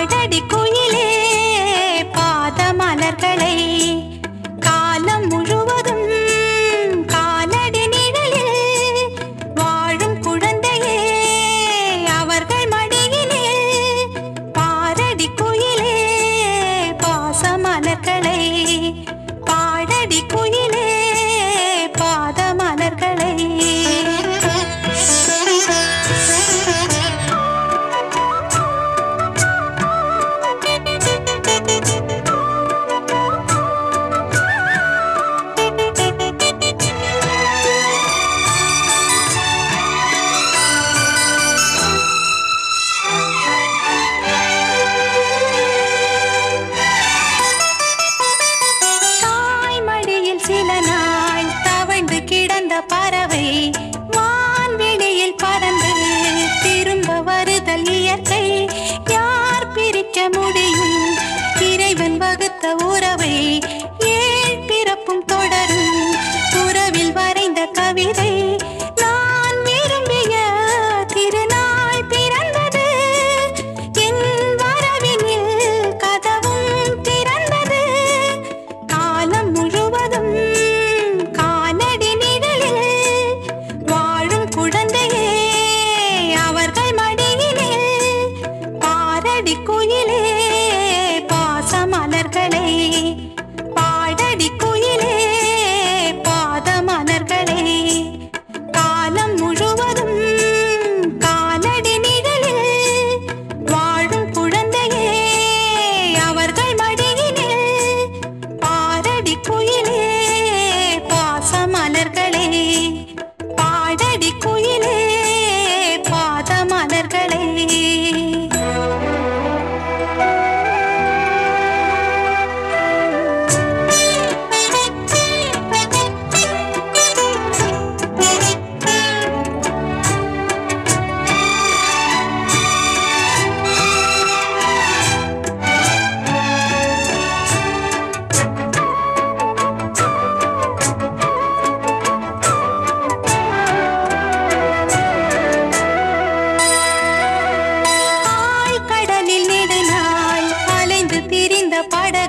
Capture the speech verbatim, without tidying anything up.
பாடடி குயிலே பாத மலர்களை காலம் முழுவதும் காலடி நிழலில் வாழும் குழந்தையே அவர்கள் மடியிலே பாரடி குயிலே பாச மலர்களை பாடடி குயிலே பாத மலர்களை சில நாள் தவழ்ந்து கிடந்த பறவை வான்வெளியில் பறந்து திரும்ப வருதல் இயற்கை யார் பிரிக்க முடியும் இறைவன் வகுத்த உறவை ஏழ் பிறப்பும் தொடரும் உறவில் வரைந்த கவிதை நான் விரும்பிய திருநாள் பிறந்தது என் வரவினில் கதவும் திறந்தது காலம் முழுவதும் காலடி நிழலில் வாழும் குழந்தையே அவர்கள் மடியிலே பாரடி குயிலே பாச மலர்களை பாடடி குயிலே பாத மலர்களை காலம் முழுவதும் காலடி நிழலில் வாழும் குழந்தையே அவர்கள் மடியிலே பாரடி குயிலே பாச மலர்களை பாடடி குயிலே பாத மலர்களை பட